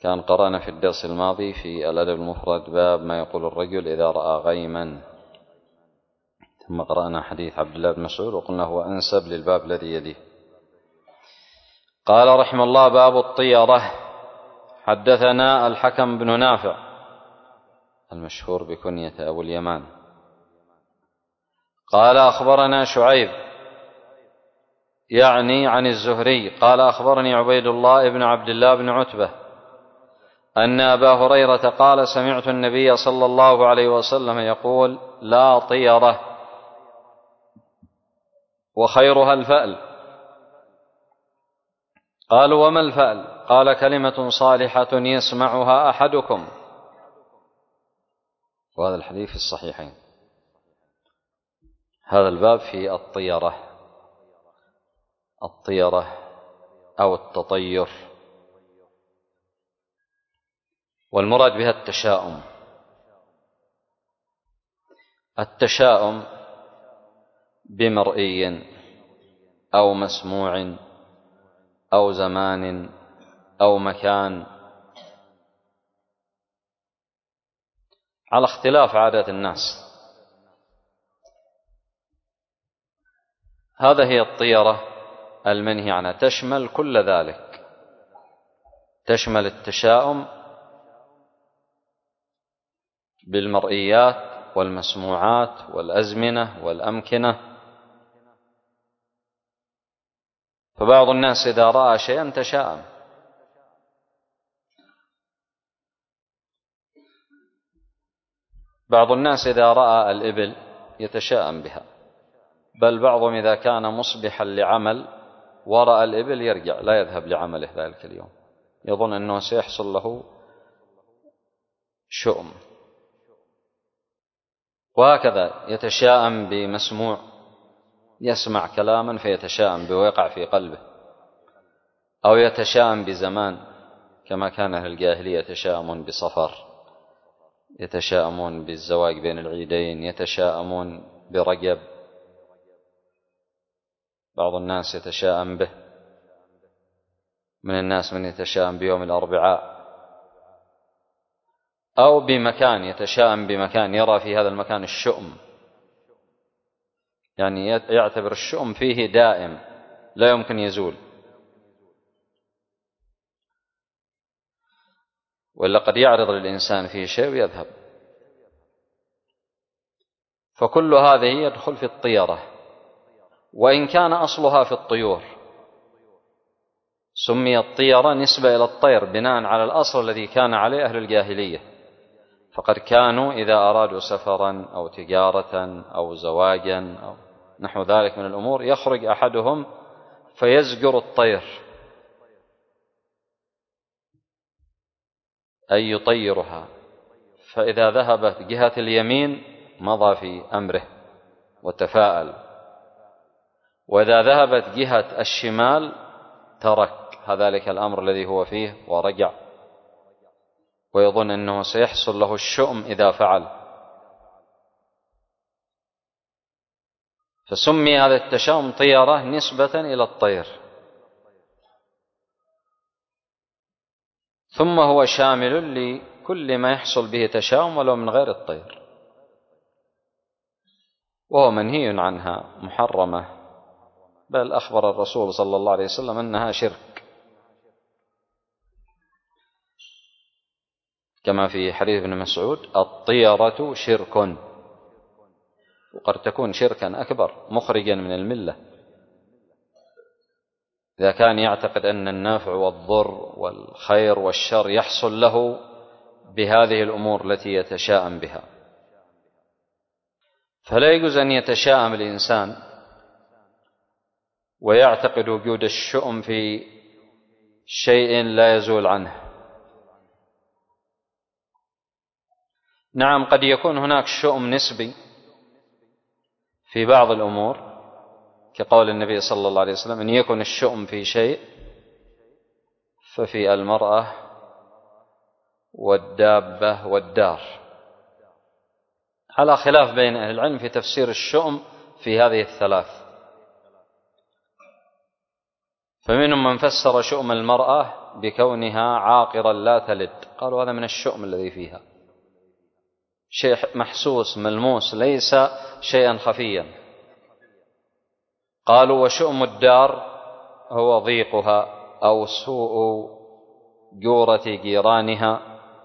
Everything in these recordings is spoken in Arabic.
كان قرأنا في الدرس الماضي في الأدب المفرد باب ما يقول الرجل إذا رأى غيما، ثم قرأنا حديث عبد الله بن مسعود وقلنا هو أنسب للباب الذي يليه. قال رحمه الله: باب الطيرة. حدثنا الحكم بن نافع المشهور بكنية أبو اليمان قال أخبرنا شعيب يعني عن الزهري قال أخبرني عبيد الله بن عبد الله بن عتبة أن أبا هريرة قال: سمعت النبي صلى الله عليه وسلم يقول: لا طيرة وخيرها الفأل. قالوا: وما الفأل؟ قال: كلمة صالحة يسمعها أحدكم. وهذا الحديث في الصحيحين. هذا الباب في الطيرة أو التطير، والمراد بها التشاؤم بمرئي أو مسموع أو زمان أو مكان على اختلاف عادات الناس. هذا هي الطيرة المنهي عنها، تشمل كل ذلك، تشمل التشاؤم بالمرئيات والمسموعات والأزمنة والأمكنة. فبعض الناس إذا رأى شيئا تشاءم، بعض الناس إذا رأى الإبل يتشاءم بها، بل بعضهم إذا كان مصبحا لعمل ورأى الإبل يرجع لا يذهب لعمله ذلك اليوم، يظن أنه سيحصل له شؤم. وهكذا يتشاءم بمسموع، يسمع كلاما فيتشاءم به ويقع في قلبه، أو يتشاءم بزمان كما كان أهل الجاهلية يتشاءمون بصفر، يتشاءمون بالزواج بين العيدين، يتشاءمون برجب، بعض الناس يتشاءم به، من الناس من يتشاءم بيوم الأربعاء، أو بمكان، يتشاءم بمكان يرى في هذا المكان الشؤم، يعني يعتبر الشؤم فيه دائم لا يمكن يزول، ولا قد يعرض للإنسان فيه شيء ويذهب. فكل هذه يدخل في الطيرة، وإن كان أصلها في الطيور، سميت طيرة نسبة إلى الطير بناء على الأصل الذي كان عليه أهل الجاهلية، فقد كانوا إذا أرادوا سفرا أو تجارة أو زواجا أو نحو ذلك من الأمور يخرج أحدهم فيزجر الطير، أي يطيرها، فإذا ذهبت جهة اليمين مضى في أمره وتفاءل، وإذا ذهبت جهة الشمال ترك ذلك الأمر الذي هو فيه ورجع، ويظن أنه سيحصل له الشؤم إذا فعل. فسمي هذا التشاؤم طيرة نسبة إلى الطير، ثم هو شامل لكل ما يحصل به تشاؤم ولو من غير الطير، وهو منهي عنها محرمة، بل أخبر الرسول صلى الله عليه وسلم أنها شرك، كما في حديث ابن مسعود: الطيرة شرك، وقد تكون شركا أكبر مخرجا من الملة إذا كان يعتقد أن النفع والضر والخير والشر يحصل له بهذه الأمور التي يتشاءم بها. فلا يجوز أن يتشاءم الإنسان ويعتقد وجود الشؤم في شيء لا يزول عنه. نعم، قد يكون هناك شؤم نسبي في بعض الأمور، كقول النبي صلى الله عليه وسلم: إن يكن الشؤم في شيء ففي المرأة والدابة والدار، على خلاف بين أهل العلم في تفسير الشؤم في هذه الثلاث. فمنهم من فسر شؤم المرأة بكونها عاقرا لا تلد، قالوا هذا من الشؤم الذي فيها، شيء محسوس ملموس ليس شيئا خفيا. قالوا وشؤم الدار هو ضيقها أو سوء جورة جيرانها،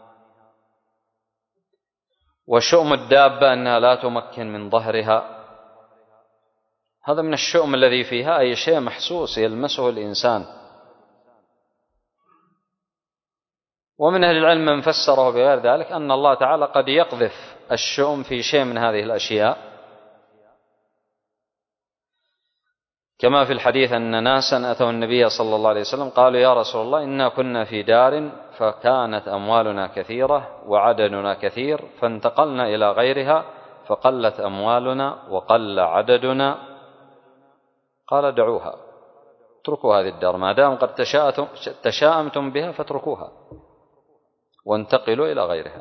وشؤم الدابة أنها لا تمكن من ظهرها، هذا من الشؤم الذي فيها، أي شيء محسوس يلمسه الإنسان. ومن أهل العلم من فسره بغير ذلك، أن الله تعالى قد يقذف الشؤم في شيء من هذه الأشياء، كما في الحديث أن ناسا أتوا النبي صلى الله عليه وسلم قالوا يا رسول الله إنا كنا في دار فكانت أموالنا كثيرة وعددنا كثير، فانتقلنا إلى غيرها فقلت أموالنا وقل عددنا، قال دعوها، اتركوا هذه الدار ما دام قد تشاءمتم بها فاتركوها وانتقلوا إلى غيرها.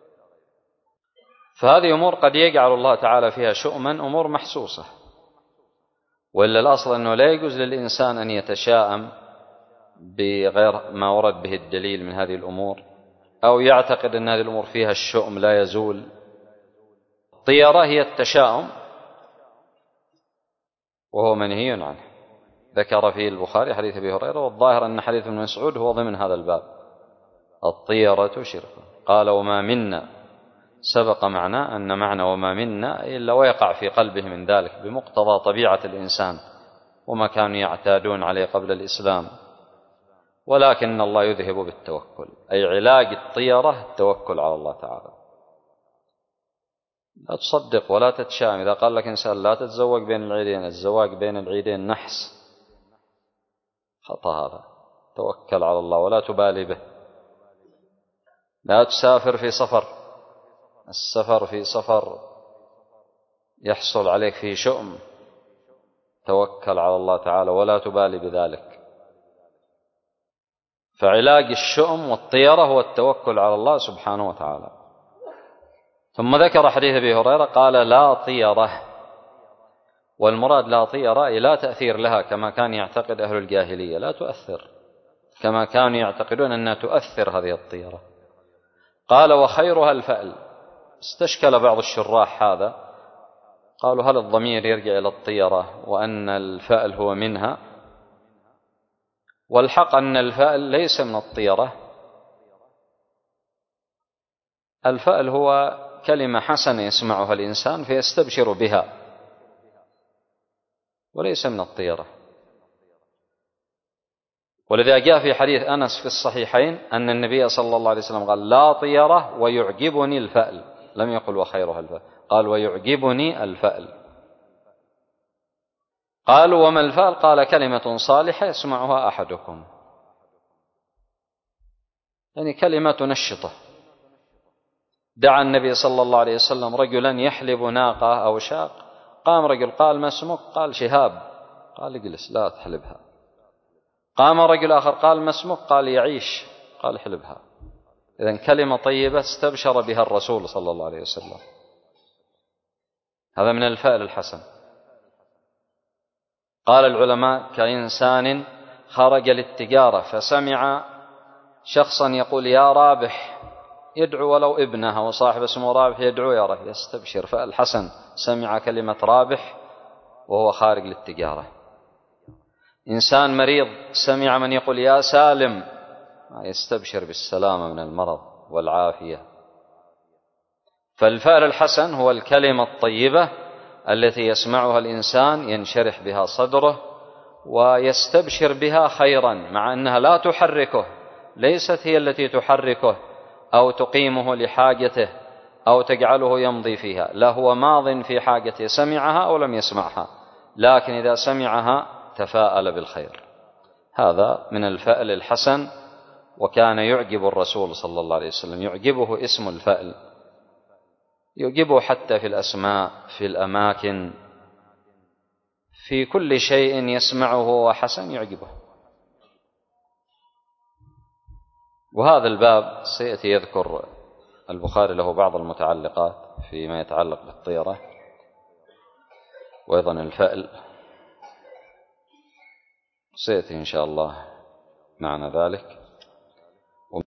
فهذه أمور قد يجعل الله تعالى فيها شؤما، أمور محسوسة، وإلا الأصل أنه لا يجوز للإنسان أن يتشاءم بغير ما ورد به الدليل من هذه الأمور، أو يعتقد أن هذه الأمور فيها الشؤم لا يزول. الطيرة هي التشاؤم وهو منهي عنه، ذكر فيه البخاري حديث أبي هريرة، والظاهر أن حديث ابن مسعود هو ضمن هذا الباب، الطيرة شرك. قال وما منا، سبق معنا أن معنى وما منا إلا ويقع في قلبه من ذلك بمقتضى طبيعة الإنسان وما كانوا يعتادون عليه قبل الإسلام، ولكن الله يذهب بالتوكل، أي علاج الطيرة التوكل على الله تعالى. لا تصدق ولا تتشائم، إذا قال لك إنسان لا تتزوج بين العيدين، الزواج بين العيدين نحس، خطأ هذا، توكل على الله ولا تبالي به. لا تسافر في سفر، السفر في سفر يحصل عليك فيه شؤم، توكل على الله تعالى ولا تبالي بذلك. فعلاج الشؤم والطيرة هو التوكل على الله سبحانه وتعالى. ثم ذكر حديث أبي هريرة قال لا طيرة، والمراد لا طيرة لا تأثير لها كما كان يعتقد أهل الجاهلية، لا تؤثر كما كانوا يعتقدون أنها تؤثر هذه الطيرة. قال وخيرها الفأل، استشكل بعض الشراح هذا، قالوا هل الضمير يرجع إلى الطيرة وأن الفأل هو منها؟ والحق أن الفأل ليس من الطيرة، الفأل هو كلمة حسنة يسمعها الإنسان فيستبشر بها، وليس من الطيرة. ولذا جاء في حديث أنس في الصحيحين أن النبي صلى الله عليه وسلم قال لا طيرة ويعجبني الفأل، لم يقل وخيرها الفأل، قال ويعجبني الفأل. قالوا وما الفأل؟ قال كلمة صالحة يسمعها أحدكم، يعني كلمة نشطة. دعا النبي صلى الله عليه وسلم رجلا يحلب ناقة أو شاق، قام رجل قال ما اسمك؟ قال شهاب، قال اجلس لا تحلبها. قام رجل آخر قال ما اسمك؟ قال يعيش، قال احلبها. إذن كلمة طيبة استبشر بها الرسول صلى الله عليه وسلم، هذا من الفأل الحسن. قال العلماء كإنسان خرج للتجارة فسمع شخصا يقول يا رابح، يدعو ولو ابنه وصاحب اسمه رابح يدعو يا رابح، يستبشر. فأل حسن، سمع كلمة رابح وهو خارج للتجارة. إنسان مريض سمع من يقول يا سالم، يستبشر بالسلامة من المرض والعافية. فالفأل الحسن هو الكلمة الطيبة التي يسمعها الإنسان ينشرح بها صدره ويستبشر بها خيرا، مع أنها لا تحركه، ليست هي التي تحركه أو تقيمه لحاجته أو تجعله يمضي فيها، لا، هو ماض في حاجته، سمعها أو لم يسمعها، لكن إذا سمعها تفاءل بالخير. هذا من الفأل الحسن، وكان يعجب الرسول صلى الله عليه وسلم، يعجبه اسم الفأل، يعجبه حتى في الأسماء، في الأماكن، في كل شيء يسمعه وحسن يعجبه. وهذا الباب سيأتي يذكر البخاري له بعض المتعلقات فيما يتعلق بالطيرة وأيضا الفأل، سيأتي إن شاء الله معنا ذلك.